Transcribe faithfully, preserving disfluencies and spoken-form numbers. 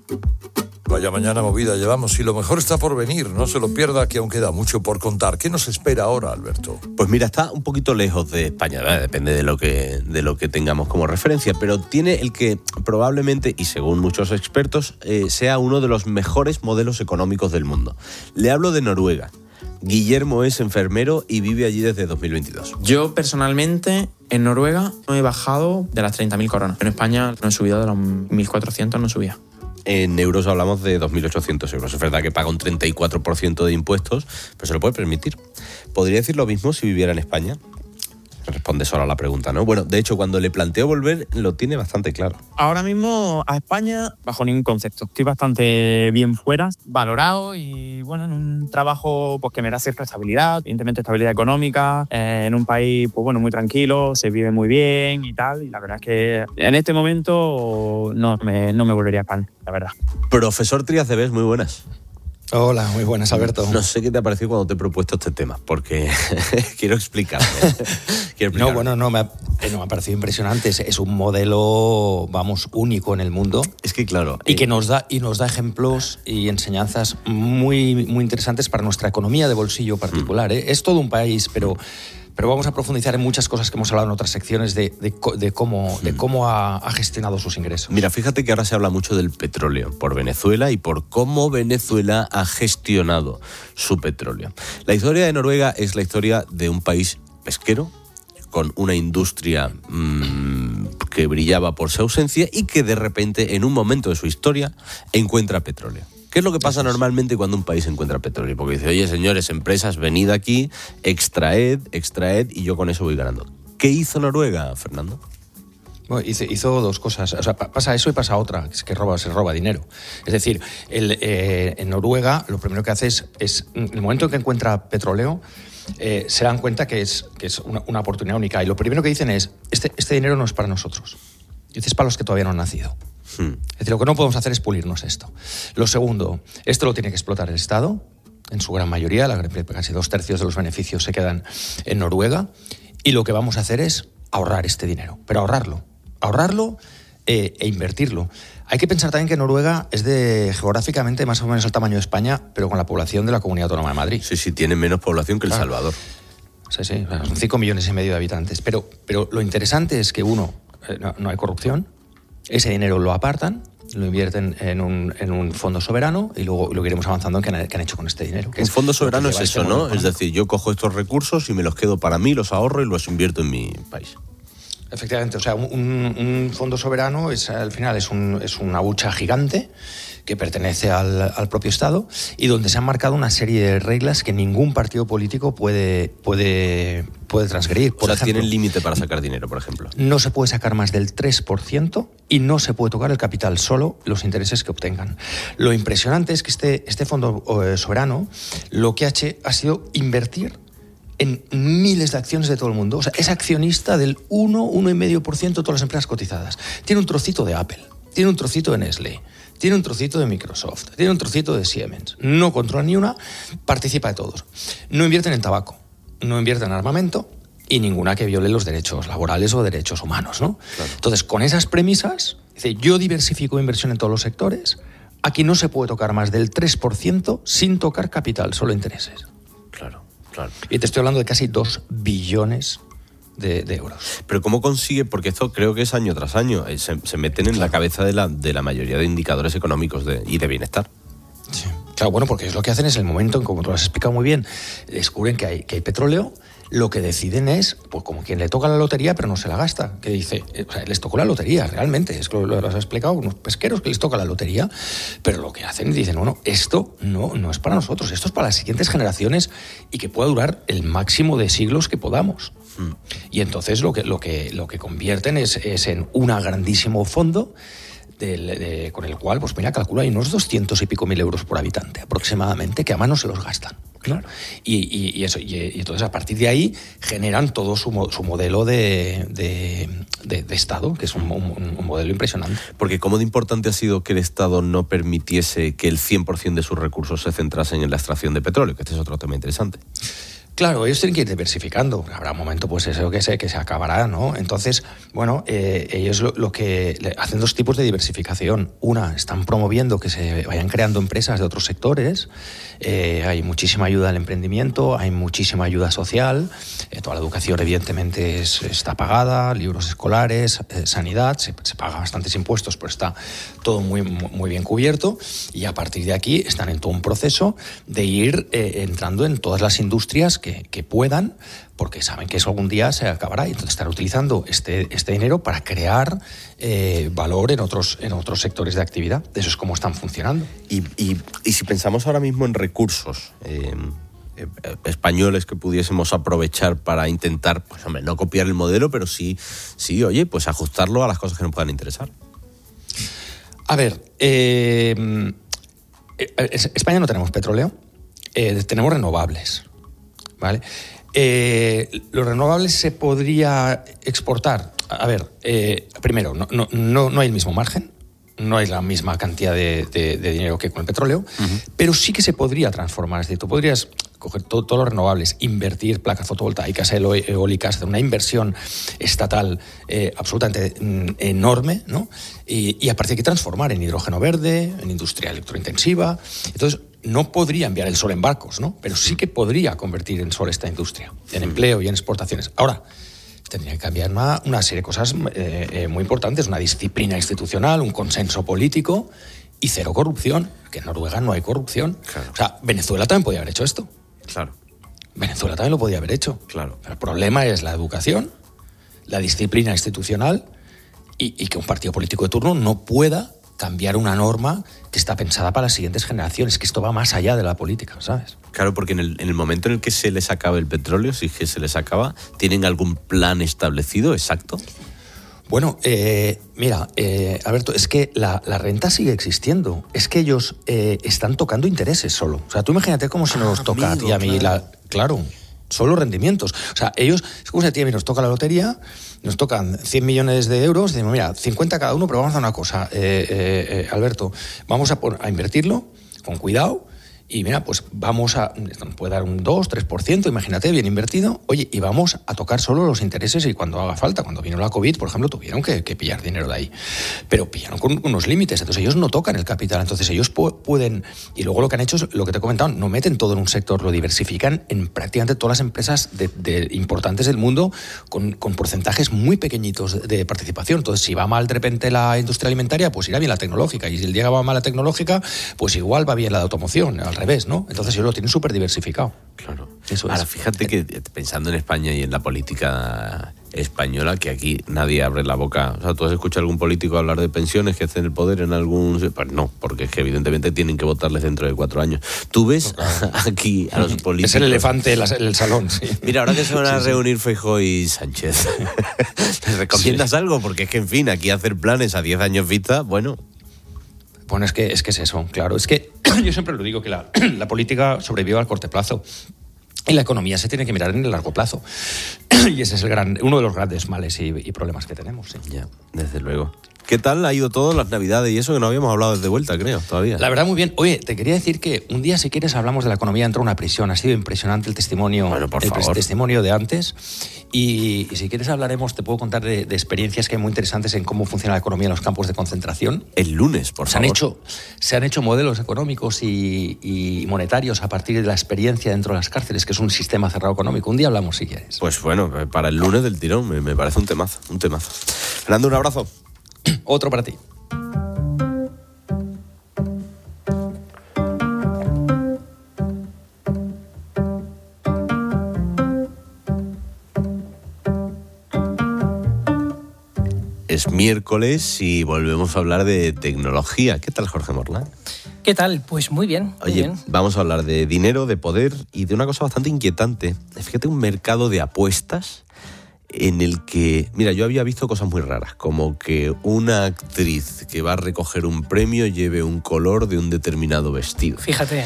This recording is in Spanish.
Vaya mañana movida llevamos y lo mejor está por venir. No se lo pierda, que aún queda mucho por contar. ¿Qué nos espera ahora, Alberto? Pues mira, está un poquito lejos de España, ¿verdad? Depende de lo que de lo que tengamos como referencia, pero tiene el que probablemente, y según muchos expertos, eh, sea uno de los mejores modelos económicos del mundo. Le hablo de Noruega. Guillermo es enfermero y vive allí desde dos mil veintidós. Yo personalmente en Noruega no he bajado de las treinta mil coronas. En España no he subido de los mil cuatrocientos, no subía. En euros hablamos de dos mil ochocientos euros. Es verdad que paga un treinta y cuatro por ciento de impuestos, pero se lo puede permitir. ¿Podría decir lo mismo si viviera en España? Responde solo a la pregunta, ¿no? Bueno, de hecho, cuando le planteo volver, lo tiene bastante claro. Ahora mismo a España, bajo ningún concepto. Estoy bastante bien fuera, valorado y, bueno, en un trabajo pues, que me da cierta estabilidad, evidentemente estabilidad económica, eh, en un país, pues bueno, muy tranquilo, se vive muy bien y tal. Y la verdad es que en este momento no me, no me volvería a España, la verdad. Profesor Trías de Bes, muy buenas. Hola, muy buenas, Alberto. No sé qué te ha parecido cuando te he propuesto este tema, porque quiero explicarme. quiero explicarme. No, bueno, no me, ha, eh, no, me ha parecido impresionante. Es, es un modelo, vamos, único en el mundo. Es que, claro... Y eh, que nos da, y nos da ejemplos y enseñanzas muy, muy interesantes para nuestra economía de bolsillo particular. ¿eh? Es todo un país, pero... Pero vamos a profundizar en muchas cosas que hemos hablado en otras secciones de, de, de cómo, de cómo ha, ha gestionado sus ingresos. Mira, fíjate que ahora se habla mucho del petróleo por Venezuela y por cómo Venezuela ha gestionado su petróleo. La historia de Noruega es la historia de un país pesquero con una industria mmm, que brillaba por su ausencia y que de repente, en un momento de su historia, encuentra petróleo. ¿Qué es lo que pasa normalmente cuando un país encuentra petróleo? Porque dice, oye, señores, empresas, venid aquí, extraed, extraed, y yo con eso voy ganando. ¿Qué hizo Noruega, Fernando? Bueno, hizo, hizo dos cosas. O sea, pasa eso y pasa otra, que es que roba, se roba dinero. Es decir, el, eh, en Noruega lo primero que hace es, es, en el momento en que encuentra petróleo, eh, se dan cuenta que es, que es una, una oportunidad única. Y lo primero que dicen es, este, este dinero no es para nosotros. Dice, es para los que todavía no han nacido. Hmm. Es decir, lo que no podemos hacer es pulirnos esto. Lo segundo, esto lo tiene que explotar el Estado, en su gran mayoría, la, casi dos tercios de los beneficios se quedan en Noruega, y lo que vamos a hacer es ahorrar este dinero, pero ahorrarlo, ahorrarlo eh, e invertirlo. Hay que pensar también que Noruega es de geográficamente más o menos el tamaño de España, pero con la población de la Comunidad Autónoma de Madrid. Sí, sí, tiene menos población que El claro. Salvador. Sí, sí, son cinco millones y medio de habitantes. Pero, pero lo interesante es que, uno, eh, no, no hay corrupción. Ese dinero lo apartan, lo invierten en un, en un fondo soberano y luego lo iremos avanzando en qué han, qué han hecho con este dinero. Un fondo soberano es eso, ¿no? Es decir, yo cojo estos recursos y me los quedo para mí, los ahorro y los invierto en mi país. Efectivamente, o sea, un, un fondo soberano es, al final es, un, es una hucha gigante que pertenece al, al propio Estado y donde se han marcado una serie de reglas que ningún partido político puede, puede, puede transgredir. Por o sea, ejemplo, tienen límite para sacar dinero, por ejemplo. No se puede sacar más del tres por ciento y no se puede tocar el capital, solo los intereses que obtengan. Lo impresionante es que este, este fondo eh, soberano lo que ha hecho ha sido invertir en miles de acciones de todo el mundo. O sea, es accionista del uno, uno coma cinco por ciento de todas las empresas cotizadas. Tiene un trocito de Apple, tiene un trocito de Nestlé, tiene un trocito de Microsoft, tiene un trocito de Siemens. No controla ni una, participa de todos. No invierten en tabaco, no invierten en armamento y ninguna que viole los derechos laborales o derechos humanos, ¿no? Claro. Entonces, con esas premisas, dice, yo diversifico inversión en todos los sectores, aquí no se puede tocar más del tres por ciento sin tocar capital, solo intereses. Claro. Claro. Y te estoy hablando de casi dos billones de, de euros. Pero ¿cómo consigue? Porque esto creo que es año tras año. Se, se meten en claro. la cabeza de la, de la mayoría de indicadores económicos de, y de bienestar. Sí. Claro, bueno, porque es lo que hacen es el momento en, como tú lo has explicado muy bien, descubren que hay, que hay petróleo, lo que deciden es, pues como quien le toca la lotería pero no se la gasta, que dice, o sea, les tocó la lotería realmente, es que lo, lo has explicado, unos pesqueros que les toca la lotería, pero lo que hacen dicen, bueno, esto no, no es para nosotros, esto es para las siguientes generaciones y que pueda durar el máximo de siglos que podamos. Hmm. Y entonces lo que, lo que, lo que convierten es, es en un grandísimo fondo De, de, con el cual, pues mira, calcula hay unos doscientos y pico mil euros por habitante aproximadamente, que además no se los gastan. Claro. Y, y, y eso, y, y entonces a partir de ahí generan todo su, su modelo de, de, de, de Estado, que es un, un, un modelo impresionante. Porque ¿cómo de importante ha sido que el Estado no permitiese que el cien por ciento de sus recursos se centrasen en la extracción de petróleo? Que este es otro tema interesante. Claro, ellos tienen que ir diversificando. Habrá un momento, pues eso que sé, que se acabará, ¿no? Entonces, bueno, eh, ellos lo, lo que hacen dos tipos de diversificación. Una, están promoviendo que se vayan creando empresas de otros sectores. Eh, hay muchísima ayuda al emprendimiento, hay muchísima ayuda social. Eh, toda la educación, evidentemente, es, está pagada, libros escolares, eh, sanidad, se, se paga bastantes impuestos, pero está todo muy, muy bien cubierto. Y a partir de aquí están en todo un proceso de ir eh, entrando en todas las industrias que Que, que puedan, porque saben que eso algún día se acabará, y entonces están utilizando este, este dinero para crear eh, valor en otros, en otros sectores de actividad. Eso es como están funcionando. Y, y, y si pensamos ahora mismo en recursos eh, eh, españoles que pudiésemos aprovechar para intentar, pues hombre, no copiar el modelo, pero sí, sí, oye, pues ajustarlo a las cosas que nos puedan interesar. A ver, eh, en España no tenemos petróleo, eh, tenemos renovables. ¿Vale? Eh, los renovables se podría exportar. A ver, eh, primero, no, no, no, no hay el mismo margen, no hay la misma cantidad de, de, de dinero que con el petróleo, uh-huh. pero sí que se podría transformar. Es decir, tú podrías coger todo, todos los renovables, invertir placas fotovoltaicas, eólicas, hacer una inversión estatal eh, absolutamente mm, enorme, ¿no? Y, y a partir de aquí transformar en hidrógeno verde, en industria electrointensiva. Entonces, no podría enviar el sol en barcos, ¿no? Pero sí que podría convertir en sol esta industria, en empleo y en exportaciones. Ahora, tendría que cambiar una, una serie de cosas eh, eh, muy importantes, una disciplina institucional, un consenso político y cero corrupción, que en Noruega no hay corrupción. Claro. O sea, Venezuela también podía haber hecho esto. Claro. Venezuela también lo podía haber hecho. Claro. Pero el problema es la educación, la disciplina institucional y, y que un partido político de turno no pueda cambiar una norma que está pensada para las siguientes generaciones, que esto va más allá de la política, ¿sabes? Claro, porque en el, en el momento en el que se les acabe el petróleo, si es que se les acaba, ¿tienen algún plan establecido exacto? Bueno, eh, mira, eh, Alberto, es que la, la renta sigue existiendo. Es que ellos eh, están tocando intereses solo. O sea, tú imagínate cómo si nos ah, toca amigo, a ti y a mí, claro. La, claro, solo rendimientos. O sea, ellos, es como si a ti y a mí nos toca la lotería, nos tocan cien millones de euros, y decimos, mira, cincuenta cada uno, pero vamos a hacer una cosa, eh, eh, eh, Alberto, vamos a, por, a invertirlo con cuidado. Y mira, pues vamos a, nos puede dar un dos, tres por ciento, imagínate, bien invertido. Oye, y vamos a tocar solo los intereses y cuando haga falta. Cuando vino la COVID, por ejemplo, tuvieron que, que pillar dinero de ahí. Pero pillaron con unos límites, entonces ellos no tocan el capital. Entonces ellos pu- pueden, y luego lo que han hecho es lo que te he comentado, no meten todo en un sector, lo diversifican en prácticamente todas las empresas de, de importantes del mundo con, con porcentajes muy pequeñitos de participación. Entonces, si va mal de repente la industria alimentaria, pues irá bien la tecnológica. Y si el día va mal la tecnológica, pues igual va bien la de automoción. Al revés, ¿no? Entonces ellos lo tienen súper diversificado. Claro. Eso Ahora, es. fíjate que pensando en España y en la política española, que aquí nadie abre la boca. O sea, ¿tú has escuchado a algún político hablar de pensiones que hacen el poder en algún...? Pues no, porque es que evidentemente tienen que votarles dentro de cuatro años. ¿Tú ves no, claro. aquí a los políticos...? Es el elefante en el salón, sí. Mira, ahora que se van a sí, reunir sí. Feijóo y Sánchez, ¿les recomiendas sí. algo? Porque es que, en fin, aquí hacer planes a diez años vista, bueno... Bueno, es que, es que es eso, claro. Es que yo siempre lo digo, que la, la política sobrevive al corto plazo y la economía se tiene que mirar en el largo plazo. Y ese es el gran, uno de los grandes males y, y problemas que tenemos. Sí. Ya, desde luego. ¿Qué tal ha ido todo las Navidades y eso que no habíamos hablado desde vuelta, creo, todavía? La verdad, muy bien. Oye, te quería decir que un día, si quieres, hablamos de la economía dentro de una prisión. Ha sido impresionante el testimonio, bueno, por el favor. testimonio de antes. Y, y si quieres hablaremos, te puedo contar de, de experiencias que hay muy interesantes en cómo funciona la economía en los campos de concentración. El lunes, por se favor. Han hecho, se han hecho modelos económicos y, y monetarios a partir de la experiencia dentro de las cárceles, que es un sistema cerrado económico. Un día hablamos, si quieres. Pues bueno, para el lunes del tirón, me, me parece un temazo, un temazo. Fernando, un abrazo. Otro para ti. Es miércoles y volvemos a hablar de tecnología. ¿Qué tal, Jorge Morla? ¿Qué tal? Pues muy bien. Muy Oye, bien. Vamos a hablar de dinero, de poder y de una cosa bastante inquietante. Fíjate, un mercado de apuestas en el que, mira, yo había visto cosas muy raras, como que una actriz que va a recoger un premio lleve un color de un determinado vestido. Fíjate.